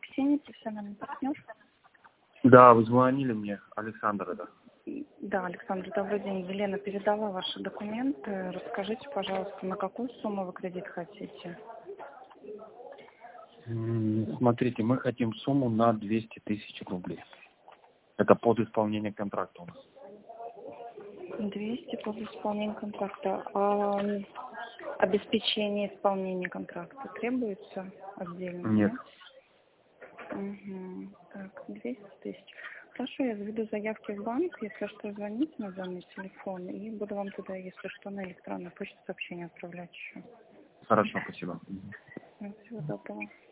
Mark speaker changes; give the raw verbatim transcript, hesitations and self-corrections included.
Speaker 1: Ксения, профессиональный партнер.
Speaker 2: Да, вы звонили мне, Александр, это.
Speaker 1: Да, Александр, добрый день. Елена передала ваши документы. Расскажите, пожалуйста, на какую сумму вы кредит хотите?
Speaker 2: Смотрите, мы хотим сумму на двести тысяч рублей. Это под исполнение контракта у нас.
Speaker 1: двести под исполнение контракта. А обеспечение исполнения контракта требуется отдельно?
Speaker 2: Нет.
Speaker 1: Угу. Так, двести тысяч. Хорошо, я заведу заявки в банк, если что, звоните на данный телефон, и буду вам туда, если что, на электронную почту сообщение отправлять еще.
Speaker 2: Хорошо, спасибо.
Speaker 1: Всего доброго.